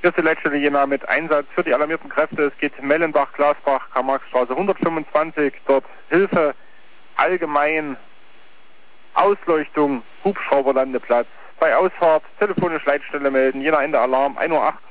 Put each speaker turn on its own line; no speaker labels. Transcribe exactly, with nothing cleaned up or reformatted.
Erste Leitstelle Jena mit Einsatz für die alarmierten Kräfte. Es geht Mellenbach, Glasbach, Karl-Marx-Straße hundertfünfundzwanzig. Dort Hilfe, allgemein, Ausleuchtung, Hubschrauberlandeplatz. Bei Ausfahrt, telefonisch Leitstelle melden, Jena Ende Alarm, ein Uhr acht.